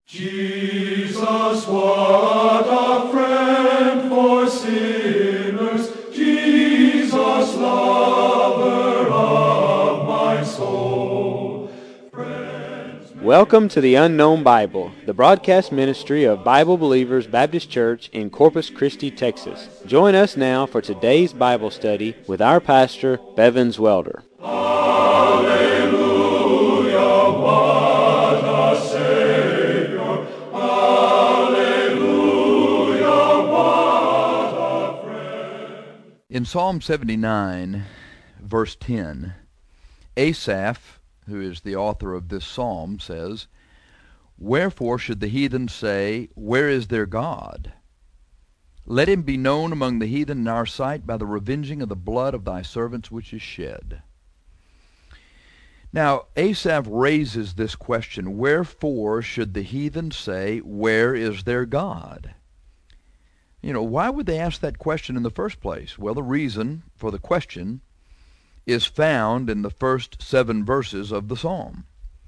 Jesus, what a friend for sinners, Jesus, lover of my soul. Welcome to the Unknown Bible, the broadcast ministry of Bible Believers Baptist Church in Corpus Christi, Texas. Join us now for today's Bible study with our pastor, Bevins Welder. Hallelujah, what a Savior. Hallelujah, what a friend. In Psalm 79, verse 10, Asaph, who is the author of this psalm, says, "Wherefore should the heathen say, Where is their God? Let him be known among the heathen in our sight by the revenging of the blood of thy servants which is shed." Now, Asaph raises this question, wherefore should the heathen say, Where is their God? Why would they ask that question in the first place? Well, the reason for the question is found in the first 7 verses of the psalm.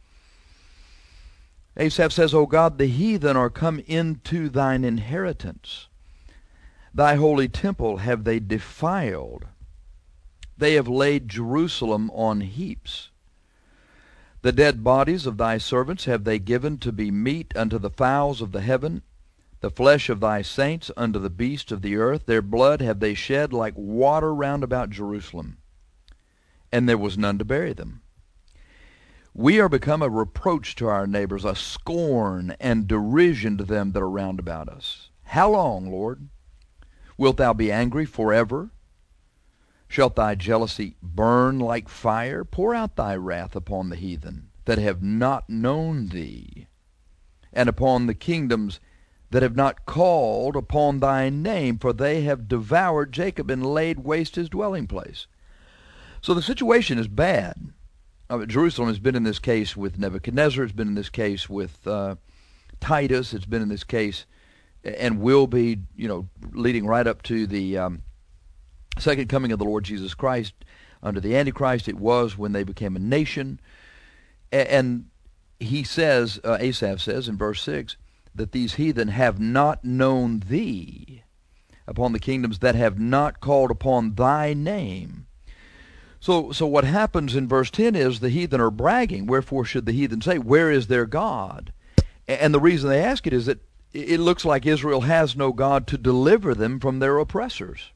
Asaph says, O God, the heathen are come into thine inheritance. Thy holy temple have they defiled. They have laid Jerusalem on heaps. The dead bodies of thy servants have they given to be meat unto the fowls of the heaven, the flesh of thy saints unto the beasts of the earth. Their blood have they shed like water round about Jerusalem, and there was none to bury them. We are become a reproach to our neighbors, a scorn and derision to them that are round about us. How long, Lord? Wilt thou be angry forever? Shalt thy jealousy burn like fire? Pour out thy wrath upon the heathen that have not known thee, and upon the kingdoms that have not called upon thy name, for they have devoured Jacob and laid waste his dwelling place. So the situation is bad. Jerusalem has been in this case with Nebuchadnezzar. It's been in this case with Titus. It's been in this case and will be, leading right up to the second coming of the Lord Jesus Christ under the Antichrist. It was when they became a nation. And he says, Asaph says in verse 6, that these heathen have not known thee, upon the kingdoms that have not called upon thy name. So what happens in verse 10 is the heathen are bragging. Wherefore should the heathen say, Where is their God? And the reason they ask it is that it looks like Israel has no God to deliver them from their oppressors.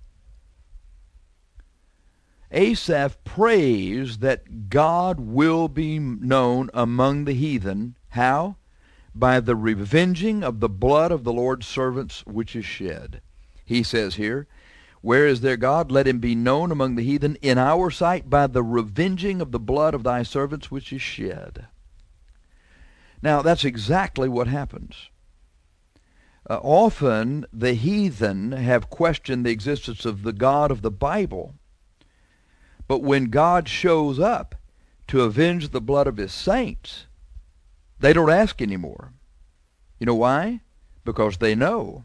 Asaph prays that God will be known among the heathen. How? By the revenging of the blood of the Lord's servants which is shed. He says here, Where is their God? Let him be known among the heathen in our sight by the revenging of the blood of thy servants which is shed. Now, that's exactly what happens. Often the heathen have questioned the existence of the God of the Bible, but when God shows up to avenge the blood of his saints, they don't ask anymore. You know why? Because they know.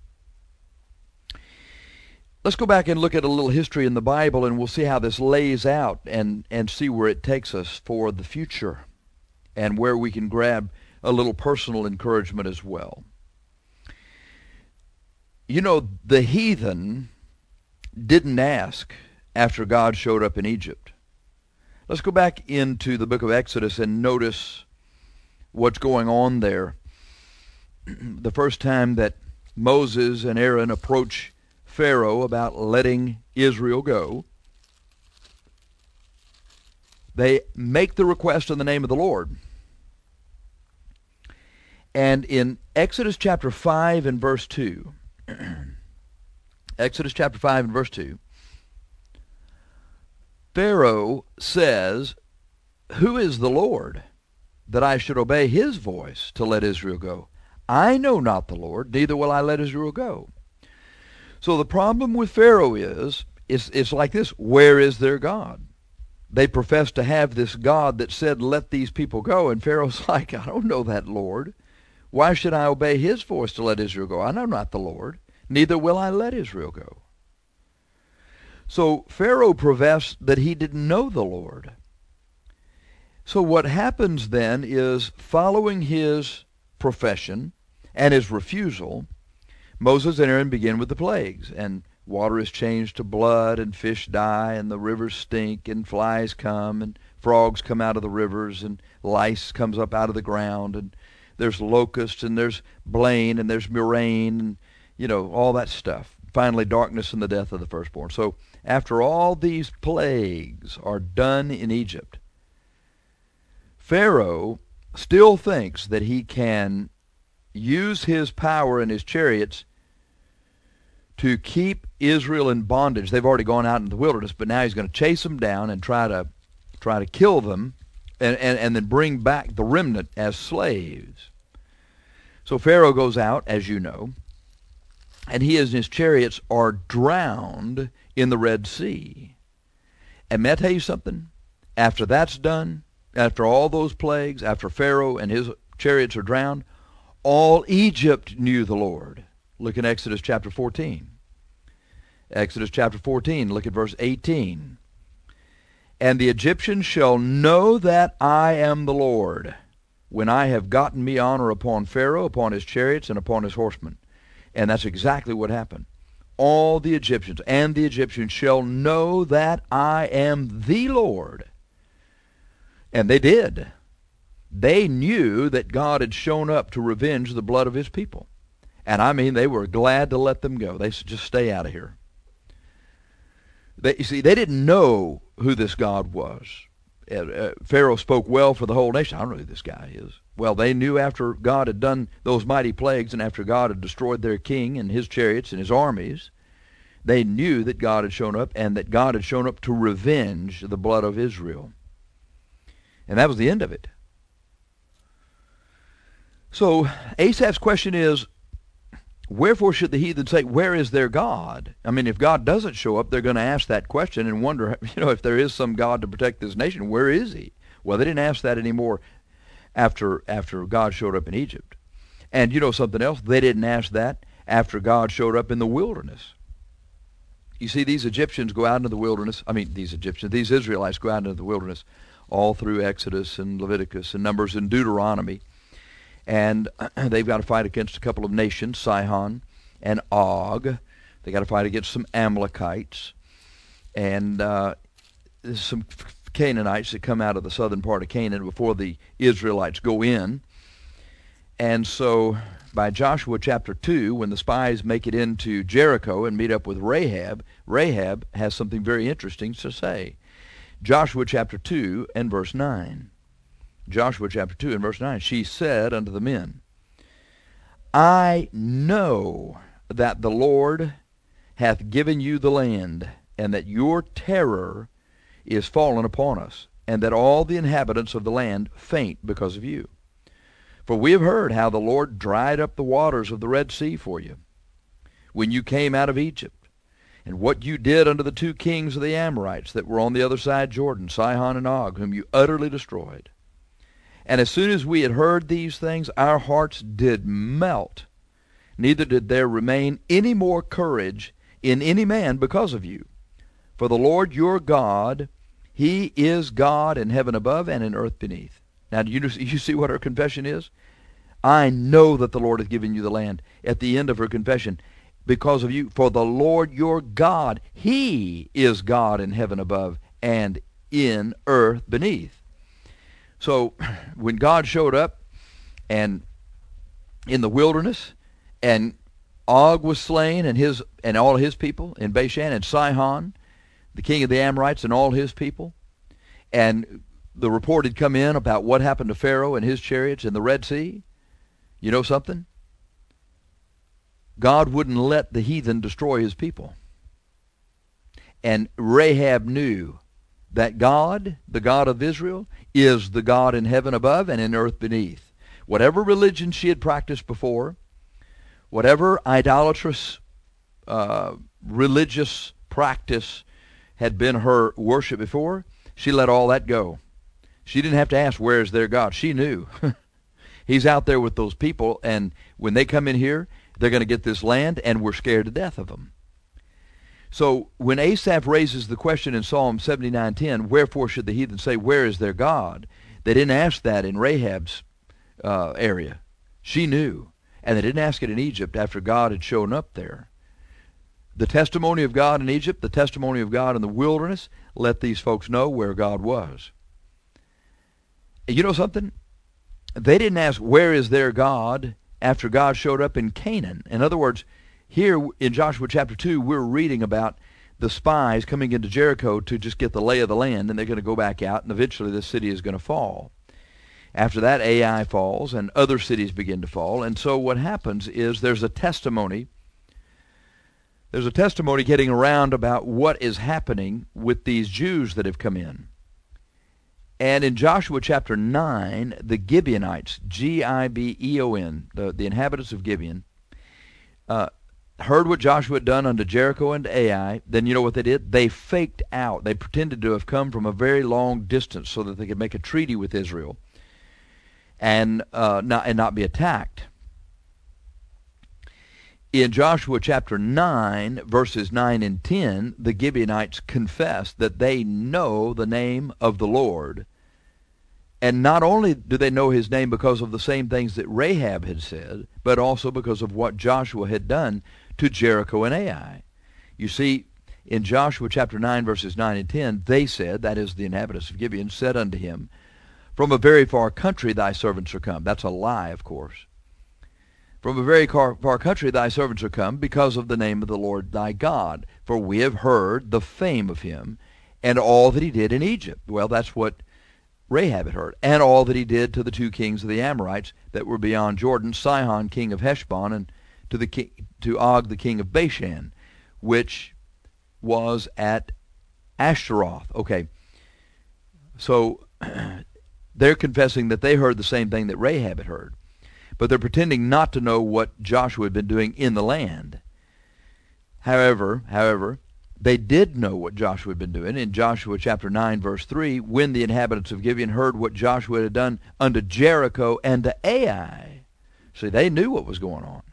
Let's go back and look at a little history in the Bible, and we'll see how this lays out and see where it takes us for the future and where we can grab a little personal encouragement as well. The heathen didn't ask after God showed up in Egypt. Let's go back into the book of Exodus and notice what's going on there. The first time that Moses and Aaron approach Pharaoh about letting Israel go, they make the request in the name of the Lord. And in Exodus chapter 5 and verse 2, Exodus chapter 5 and verse 2, Pharaoh says, Who is the Lord, that I should obey his voice to let Israel go? I know not the Lord, neither will I let Israel go. So the problem with Pharaoh is, it's like this, where is their God? They profess to have this God that said, let these people go. And Pharaoh's like, I don't know that Lord. Why should I obey his voice to let Israel go? I know not the Lord, neither will I let Israel go. So Pharaoh professed that he didn't know the Lord. So what happens then is, following his profession and his refusal, Moses and Aaron begin with the plagues, and water is changed to blood, and fish die, and the rivers stink, and flies come, and frogs come out of the rivers, and lice comes up out of the ground, and there's locusts, and there's blain, and there's murrain, and, all that stuff. Finally, darkness and the death of the firstborn. So after all these plagues are done in Egypt, Pharaoh still thinks that he can use his power and his chariots to keep Israel in bondage. They've already gone out into the wilderness, but now he's going to chase them down and try to kill them and then bring back the remnant as slaves. So Pharaoh goes out, as you know, and he and his chariots are drowned in the Red Sea. And may I tell you something? After that's done, after all those plagues, after Pharaoh and his chariots are drowned, all Egypt knew the Lord. Look in Exodus chapter 14. Exodus chapter 14, look at verse 18. And the Egyptians shall know that I am the Lord, when I have gotten me honor upon Pharaoh, upon his chariots, and upon his horsemen. And that's exactly what happened. All the Egyptians and the Egyptians shall know that I am the Lord. And they did. They knew that God had shown up to revenge the blood of his people. And I mean, they were glad to let them go. They said, just stay out of here. You see, they didn't know who this God was. Pharaoh spoke well for the whole nation. I don't know who this guy is. Well, they knew after God had done those mighty plagues and after God had destroyed their king and his chariots and his armies, they knew that God had shown up and that God had shown up to revenge the blood of Israel. And that was the end of it. So Asaph's question is, wherefore should the heathen say, where is their God? I mean, if God doesn't show up, they're going to ask that question and wonder, if there is some God to protect this nation, where is he? Well, they didn't ask that anymore after God showed up in Egypt. And something else? They didn't ask that after God showed up in the wilderness. You see, these Egyptians go out into the wilderness. These Israelites go out into the wilderness all through Exodus and Leviticus and Numbers and Deuteronomy. And they've got to fight against a couple of nations, Sihon and Og. They got to fight against some Amalekites. And there's some Canaanites that come out of the southern part of Canaan before the Israelites go in. And so by Joshua chapter 2, when the spies make it into Jericho and meet up with Rahab, Rahab has something very interesting to say. Joshua chapter 2 and verse 9. Joshua chapter 2 and verse 9. She said unto the men, I know that the Lord hath given you the land, and that your terror is fallen upon us, and that all the inhabitants of the land faint because of you. For we have heard how the Lord dried up the waters of the Red Sea for you, when you came out of Egypt, and what you did unto the two kings of the Amorites that were on the other side Jordan, Sihon and Og, whom you utterly destroyed. And as soon as we had heard these things, our hearts did melt. Neither did there remain any more courage in any man because of you. For the Lord your God, he is God in heaven above and in earth beneath. Now, do you see what her confession is? I know that the Lord hath given you the land. At the end of her confession, because of you, for the Lord your God, he is God in heaven above and in earth beneath. So when God showed up and in the wilderness, and Og was slain and all his people in Bashan, and Sihon, the king of the Amorites, and all his people, and the report had come in about what happened to Pharaoh and his chariots in the Red Sea, you know something? God wouldn't let the heathen destroy his people. And Rahab knew that God, the God of Israel, is the God in heaven above and in earth beneath. Whatever religion she had practiced before, whatever idolatrous religious practice had been her worship before, she let all that go. She didn't have to ask, where is their God? She knew. He's out there with those people, and when they come in here, they're going to get this land, and we're scared to death of them. So when Asaph raises the question in Psalm 79:10, wherefore should the heathen say, where is their God? They didn't ask that in Rahab's area. She knew. And they didn't ask it in Egypt after God had shown up there. The testimony of God in Egypt, the testimony of God in the wilderness, let these folks know where God was. You know something? They didn't ask, where is their God, after God showed up in Canaan. In other words, here in Joshua chapter 2, we're reading about the spies coming into Jericho to just get the lay of the land, and they're going to go back out, and eventually this city is going to fall. After that, Ai falls, and other cities begin to fall. And so what happens is there's a testimony. There's a testimony getting around about what is happening with these Jews that have come in. And in Joshua chapter 9, the Gibeonites, Gibeon, the inhabitants of Gibeon, heard what Joshua had done unto Jericho and Ai. Then you know what they did? They faked out. They pretended to have come from a very long distance so that they could make a treaty with Israel and not be attacked. In Joshua chapter 9, verses 9 and 10, the Gibeonites confess that they know the name of the Lord. And not only do they know his name because of the same things that Rahab had said, but also because of what Joshua had done to Jericho and Ai. You see, in Joshua chapter 9, verses 9 and 10, they said, that is the inhabitants of Gibeon, said unto him, from a very far country thy servants are come. That's a lie, of course. From a very far country thy servants are come, because of the name of the Lord thy God. For we have heard the fame of him, and all that he did in Egypt. Well, that's what Rahab had heard. And all that he did to the two kings of the Amorites that were beyond Jordan, Sihon king of Heshbon, and to Og the king of Bashan, which was at Ashtaroth. Okay, so they're confessing that they heard the same thing that Rahab had heard, but they're pretending not to know what Joshua had been doing in the land. However, they did know what Joshua had been doing. In Joshua chapter 9, verse 3, when the inhabitants of Gibeon heard what Joshua had done unto Jericho and to Ai. See, they knew what was going on.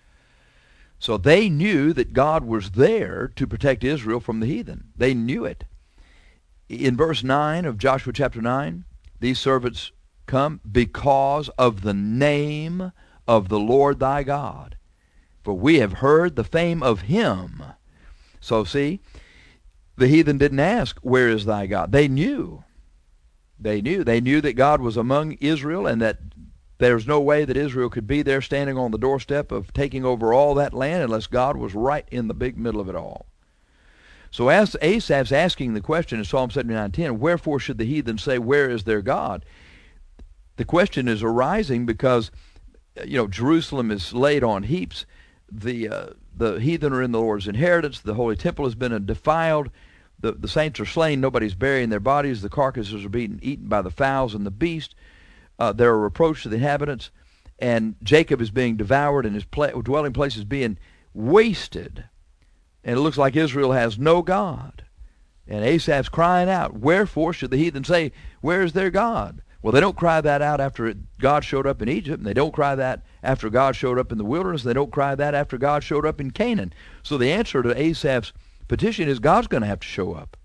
So they knew that God was there to protect Israel from the heathen. They knew it. In verse 9 of Joshua chapter 9, these servants come because of the name of the Lord thy God. For we have heard the fame of him. So see, the heathen didn't ask, where is thy God? They knew. They knew that God was among Israel, and that there's no way that Israel could be there standing on the doorstep of taking over all that land unless God was right in the big middle of it all. So as Asaph's asking the question in Psalm 79:10, wherefore should the heathen say, where is their God? The question is arising because, Jerusalem is laid on heaps. The heathen are in the Lord's inheritance. The holy temple has been defiled. The saints are slain. Nobody's burying their bodies. The carcasses are being eaten by the fowls and the beast. There are reproach to the inhabitants. And Jacob is being devoured, and his dwelling place is being wasted. And it looks like Israel has no God. And Asaph's crying out, wherefore should the heathen say, where is their God? Well, they don't cry that out after God showed up in Egypt, and they don't cry that after God showed up in the wilderness, and they don't cry that after God showed up in Canaan. So the answer to Asaph's petition is God's going to have to show up.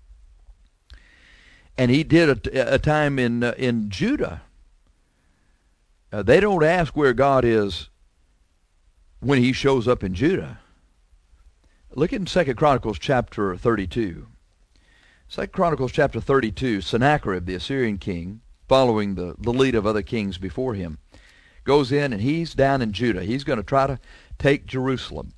And he did a time in Judah. They don't ask where God is when he shows up in Judah. Look in 2 Chronicles chapter 32. 2 Chronicles chapter 32, Sennacherib, the Assyrian king, following the lead of other kings before him, goes in, and he's down in Judah. He's going to try to take Jerusalem.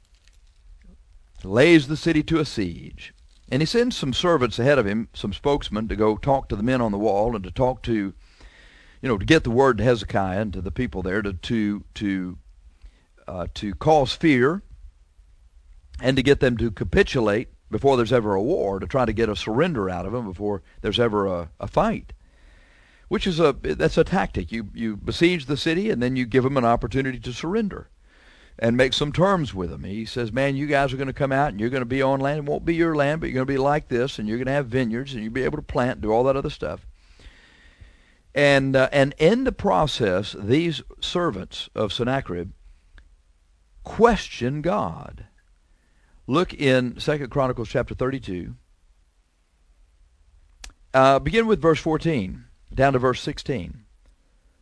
Lays the city to a siege. And he sends some servants ahead of him, some spokesmen, to go talk to the men on the wall and to talk to, to get the word to Hezekiah and to the people there to cause fear and to get them to capitulate before there's ever a war, to try to get a surrender out of them before there's ever a fight. Which is that's a tactic. You besiege the city, and then you give them an opportunity to surrender and make some terms with them. He says, man, you guys are going to come out, and you're going to be on land. It won't be your land, but you're going to be like this, and you're going to have vineyards, and you'll be able to plant, do all that other stuff. And in the process, these servants of Sennacherib question God. Look in 2 Chronicles chapter 32. Begin with verse 14. Down to verse 16.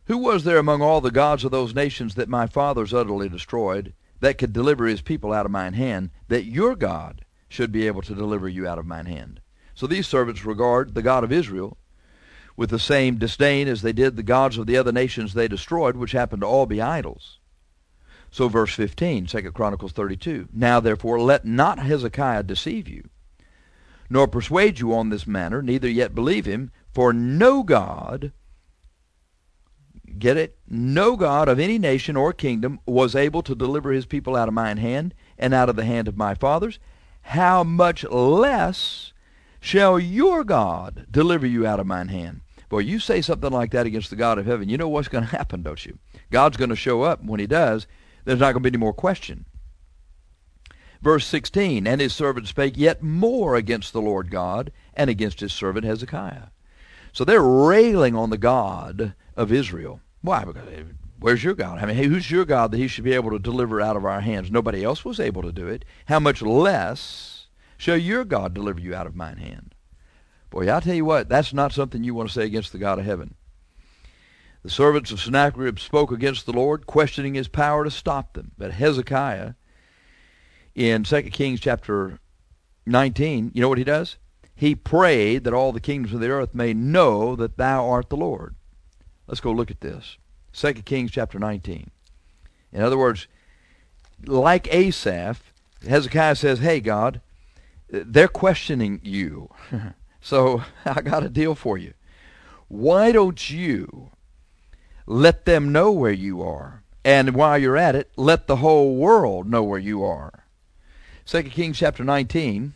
Who was there among all the gods of those nations that my fathers utterly destroyed, that could deliver his people out of mine hand, that your God should be able to deliver you out of mine hand? So these servants regard the God of Israel with the same disdain as they did the gods of the other nations they destroyed, which happened to all be idols. So verse 15, 2 Chronicles 32, Now therefore let not Hezekiah deceive you, nor persuade you on this manner, neither yet believe him, for no God, get it, no God of any nation or kingdom was able to deliver his people out of mine hand and out of the hand of my fathers. How much less shall your God deliver you out of mine hand? Boy, you say something like that against the God of heaven, you know what's going to happen, don't you? God's going to show up. When he does, there's not going to be any more question. Verse 16, And his servant spake yet more against the Lord God and against his servant Hezekiah. So they're railing on the God of Israel. Why? Because where's your God? I mean, hey, who's your God that he should be able to deliver out of our hands? Nobody else was able to do it. How much less shall your God deliver you out of mine hand? Boy, I'll tell you what, that's not something you want to say against the God of heaven. The servants of Sennacherib spoke against the Lord, questioning his power to stop them. But Hezekiah, in 2 Kings chapter 19, you know what he does? He prayed that all the kingdoms of the earth may know that thou art the Lord. Let's go look at this. 2 Kings chapter 19. In other words, like Asaph, Hezekiah says, hey, God, they're questioning you. So I got a deal for you. Why don't you let them know where you are? And while you're at it, let the whole world know where you are. 2 Kings chapter 19.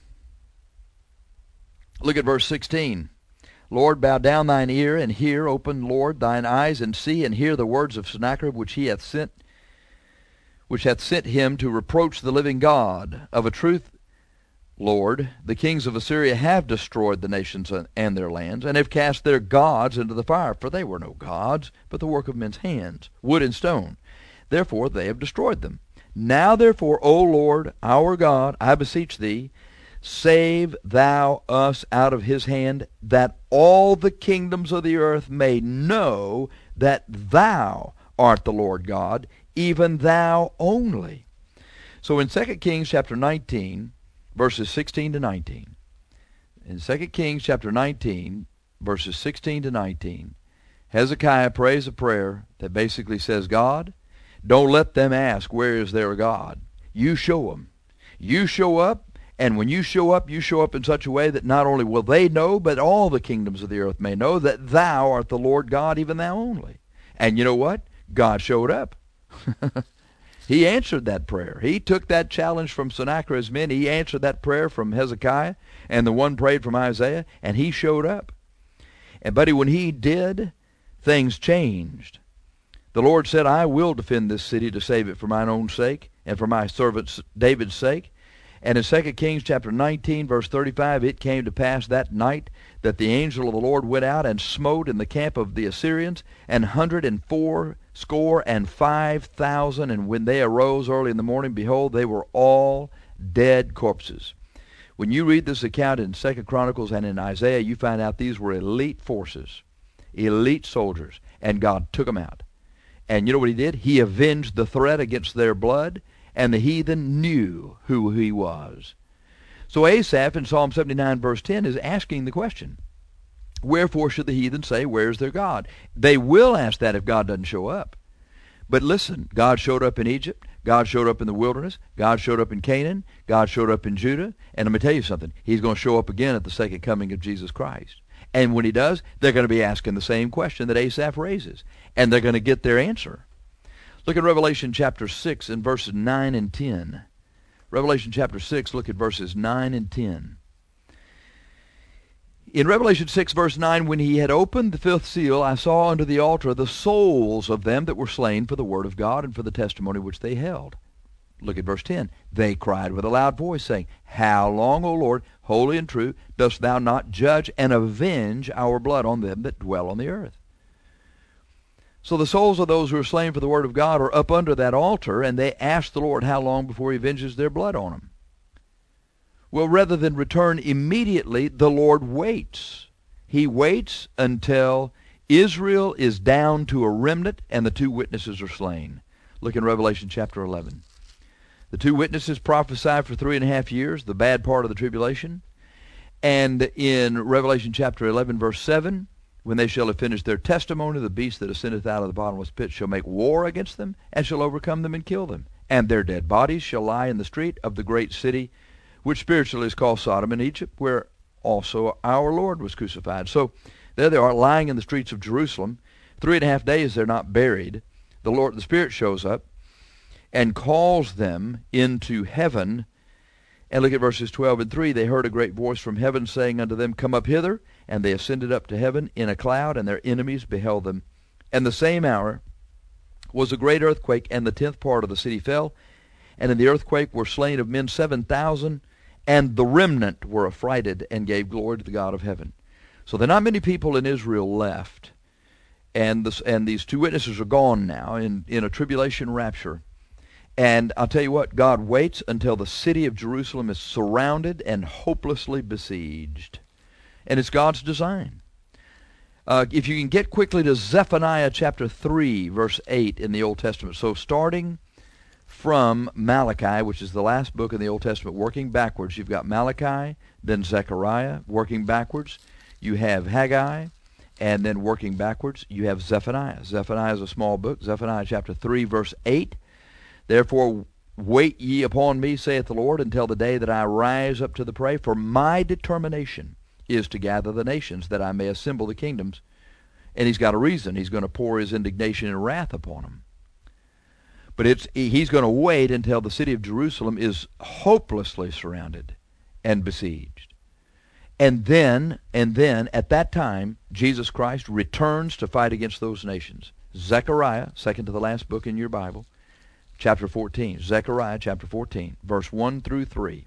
Look at verse 16. Lord, bow down thine ear and hear. Open, Lord, thine eyes and see and hear the words of Sennacherib which hath sent him to reproach the living God. Of a truth, Lord, the kings of Assyria have destroyed the nations and their lands, and have cast their gods into the fire. For they were no gods, but the work of men's hands, wood and stone. Therefore they have destroyed them. Now therefore, O Lord, our God, I beseech thee, save thou us out of his hand, that all the kingdoms of the earth may know that thou art the Lord God, even thou only. So in 2 Kings chapter 19, verses 16 to 19, in 2 Kings chapter 19, verses 16 to 19, Hezekiah prays a prayer that basically says, God, don't let them ask, where is their God? You show them. You show up, and when you show up in such a way that not only will they know, but all the kingdoms of the earth may know that thou art the Lord God, even thou only. And you know what? God showed up. He answered that prayer. He took that challenge from Sennacherib's men. He answered that prayer from Hezekiah, and the one prayed from Isaiah, and he showed up. And buddy, when he did, things changed. The Lord said, I will defend this city to save it for mine own sake and for my servant David's sake. And in 2 Kings chapter 19, verse 35, it came to pass that night that the angel of the Lord went out and smote in the camp of the Assyrians 185,000. And when they arose early in the morning, behold, they were all dead corpses. When you read this account in 2 Chronicles and in Isaiah, you find out these were elite forces, elite soldiers, and God took them out. And you know what he did? He avenged the threat against their blood, and the heathen knew who he was. So Asaph in Psalm 79 verse 10 is asking the question, wherefore should the heathen say, where's their God? They will ask that if God doesn't show up. But listen, God showed up in Egypt. God showed up in the wilderness. God showed up in Canaan. God showed up in Judah. And let me tell you something. He's going to show up again at the second coming of Jesus Christ. And when he does, they're going to be asking the same question that Asaph raises. And they're going to get their answer. Look at Revelation chapter 6 and verses 9 and 10. Revelation chapter 6, look at verses 9 and 10. In Revelation 6, verse 9, when he had opened the fifth seal, I saw under the altar the souls of them that were slain for the word of God and for the testimony which they held. Look at verse 10. They cried with a loud voice, saying, How long, O Lord, holy and true, dost thou not judge and avenge our blood on them that dwell on the earth? So the souls of those who are slain for the word of God are up under that altar, and they ask the Lord how long before he avenges their blood on them. Well, rather than return immediately, the Lord waits. He waits until Israel is down to a remnant, and the two witnesses are slain. Look in Revelation chapter 11. The two witnesses prophesied for 3.5 years, the bad part of the tribulation. And in Revelation chapter 11, verse 7, when they shall have finished their testimony, the beast that ascendeth out of the bottomless pit shall make war against them, and shall overcome them and kill them. And their dead bodies shall lie in the street of the great city, which spiritually is called Sodom and Egypt, where also our Lord was crucified. So there they are, lying in the streets of Jerusalem. 3.5 days they're not buried. The Spirit shows up and calls them into heaven. And look at verses 12 and 3. They heard a great voice from heaven saying unto them, Come up hither. And they ascended up to heaven in a cloud, and their enemies beheld them. And the same hour was a great earthquake, and the 10th part of the city fell. And in the earthquake were slain of men 7,000, and the remnant were affrighted and gave glory to the God of heaven. So there are not many people in Israel left. And these two witnesses are gone now in a tribulation rapture. And I'll tell you what, God waits until the city of Jerusalem is surrounded and hopelessly besieged. And it's God's design. If you can get quickly to Zephaniah chapter 3, verse 8 in the Old Testament. So starting from Malachi, which is the last book in the Old Testament, working backwards, you've got Malachi, then Zechariah, working backwards. You have Haggai, and then working backwards, you have Zephaniah. Zephaniah is a small book. Zephaniah chapter 3, verse 8. Therefore wait ye upon me, saith the Lord, until the day that I rise up to the prey. For my determination is to gather the nations, that I may assemble the kingdoms. And he's got a reason. He's going to pour his indignation and wrath upon them. But he's going to wait until the city of Jerusalem is hopelessly surrounded and besieged. And then, at that time, Jesus Christ returns to fight against those nations. Zechariah, second to the last book in your Bible, chapter 14. Zechariah chapter 14, verse 1 through 3.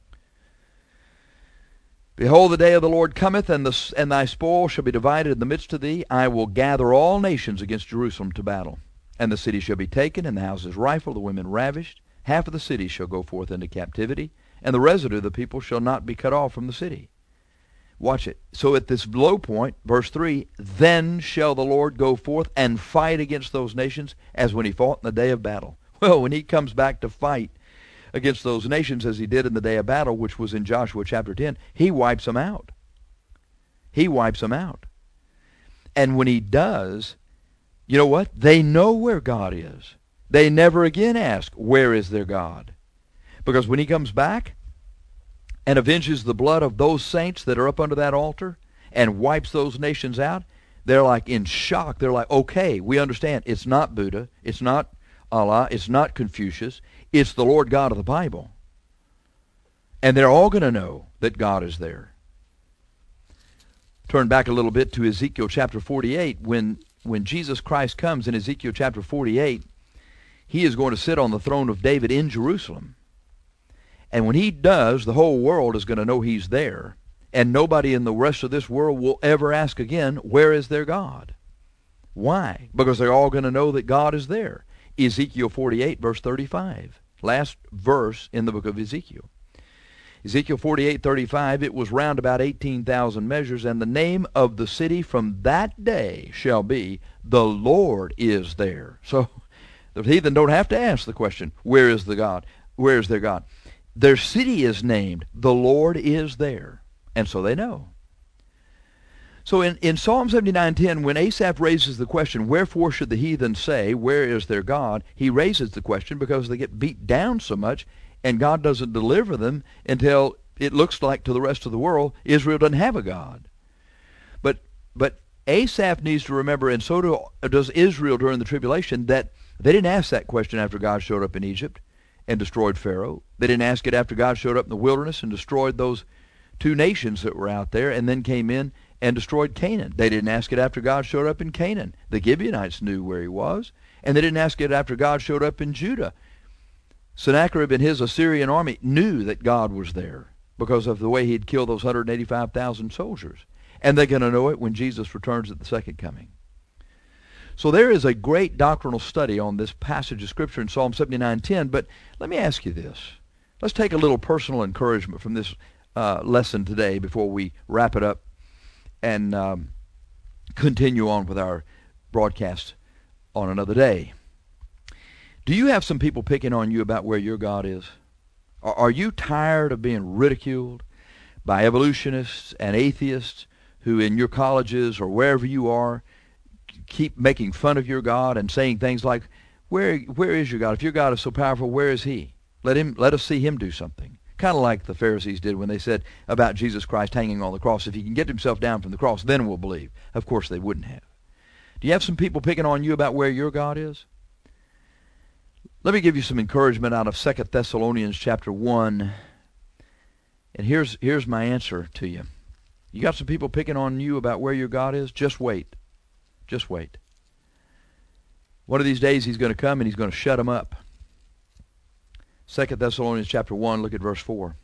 Behold, the day of the Lord cometh, and thy spoil shall be divided in the midst of thee. I will gather all nations against Jerusalem to battle. And the city shall be taken, and the houses rifled, the women ravished. Half of the city shall go forth into captivity, and the residue of the people shall not be cut off from the city. Watch it. So at this low point, verse 3, then shall the Lord go forth and fight against those nations as when he fought in the day of battle. Well, when he comes back to fight against those nations as he did in the day of battle, which was in Joshua chapter 10, he wipes them out. He wipes them out. And when he does, you know what? They know where God is. They never again ask, where is their God? Because when he comes back and avenges the blood of those saints that are up under that altar and wipes those nations out, they're like in shock. They're like, okay, we understand. It's not Buddha. It's not Allah. It's not Confucius. It's the Lord God of the Bible. And they're all going to know that God is there. Turn back a little bit to Ezekiel chapter 48. When Jesus Christ comes in Ezekiel chapter 48, he is going to sit on the throne of David in Jerusalem. And when he does, the whole world is going to know he's there. And nobody in the rest of this world will ever ask again, where is their God? Why? Because they're all going to know that God is there. Ezekiel 48, verse 35. Last verse in the book of Ezekiel. Ezekiel 48:35, it was round about 18,000 measures, and the name of the city from that day shall be, the Lord is there. So the heathen don't have to ask the question, where is the God? Where is their God? Their city is named, the Lord is there. And so they know. So in Psalm 79:10, when Asaph raises the question, wherefore should the heathen say, where is their God? He raises the question because they get beat down so much, and God doesn't deliver them until it looks like to the rest of the world, Israel doesn't have a God. But Asaph needs to remember, and so does Israel during the tribulation, that they didn't ask that question after God showed up in Egypt and destroyed Pharaoh. They didn't ask it after God showed up in the wilderness and destroyed those two nations that were out there and then came in and destroyed Canaan. They didn't ask it after God showed up in Canaan. The Gibeonites knew where he was. And they didn't ask it after God showed up in Judah. Sennacherib and his Assyrian army knew that God was there because of the way he'd killed those 185,000 soldiers. And they're going to know it when Jesus returns at the second coming. So there is a great doctrinal study on this passage of Scripture in Psalm 79:10, but let me ask you this. Let's take a little personal encouragement from this lesson today before we wrap it up and continue on with our broadcast on another day. Do you have some people picking on you about where your God is? Are you tired of being ridiculed by evolutionists and atheists who in your colleges or wherever you are keep making fun of your God and saying things like, where is your God? If your God is so powerful, where is he? Let us see him do something. Kind of like the Pharisees did when they said about Jesus Christ hanging on the cross, if he can get himself down from the cross, then we'll believe. Of course they wouldn't have. Do you have some people picking on you about where your God is? Let me give you some encouragement out of 2 Thessalonians chapter 1. And here's my answer to you. You got some people picking on you about where your God is? Just wait. Just wait. One of these days he's going to come and he's going to shut them up. 2 Thessalonians chapter 1, look at verse 4.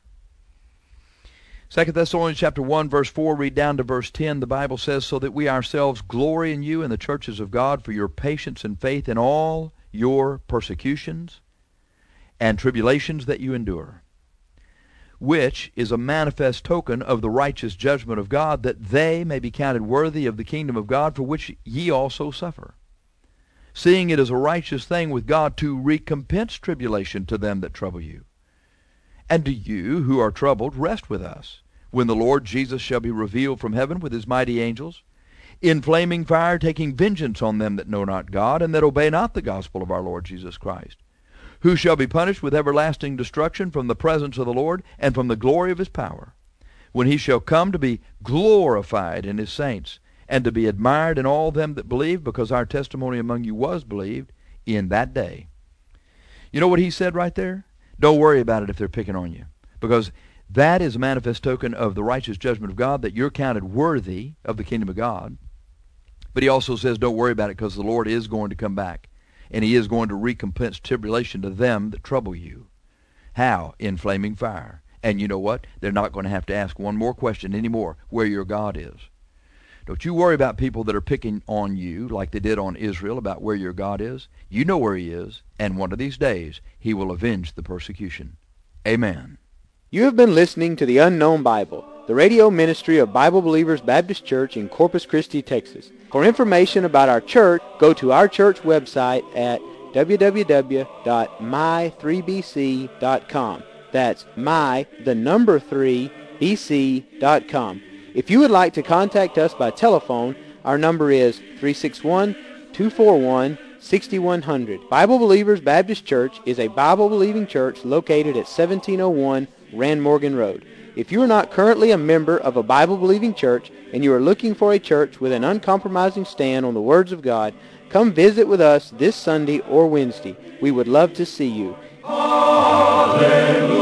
2 Thessalonians chapter 1, verse 4, read down to verse 10. The Bible says, so that we ourselves glory in you in the churches of God for your patience and faith in all your persecutions and tribulations that you endure, which is a manifest token of the righteous judgment of God, that they may be counted worthy of the kingdom of God, for which ye also suffer. Seeing it is a righteous thing with God to recompense tribulation to them that trouble you. And do you, who are troubled, rest with us, when the Lord Jesus shall be revealed from heaven with his mighty angels, in flaming fire, taking vengeance on them that know not God, and that obey not the gospel of our Lord Jesus Christ, who shall be punished with everlasting destruction from the presence of the Lord, and from the glory of his power, when he shall come to be glorified in his saints, and to be admired in all them that believe, because our testimony among you was believed in that day. You know what he said right there? Don't worry about it if they're picking on you, because that is a manifest token of the righteous judgment of God, that you're counted worthy of the kingdom of God. But he also says don't worry about it, because the Lord is going to come back, and he is going to recompense tribulation to them that trouble you. How? In flaming fire. And you know what? They're not going to have to ask one more question anymore, where your God is. Don't you worry about people that are picking on you like they did on Israel about where your God is. You know where he is, and one of these days he will avenge the persecution. Amen. You have been listening to The Unknown Bible, the radio ministry of Bible Believers Baptist Church in Corpus Christi, Texas. For information about our church, go to our church website at www.my3bc.com. That's my3bc.com. If you would like to contact us by telephone, our number is 361-241-6100. Bible Believers Baptist Church is a Bible-believing church located at 1701 Rand Morgan Road. If you are not currently a member of a Bible-believing church and you are looking for a church with an uncompromising stand on the words of God, come visit with us this Sunday or Wednesday. We would love to see you. Hallelujah.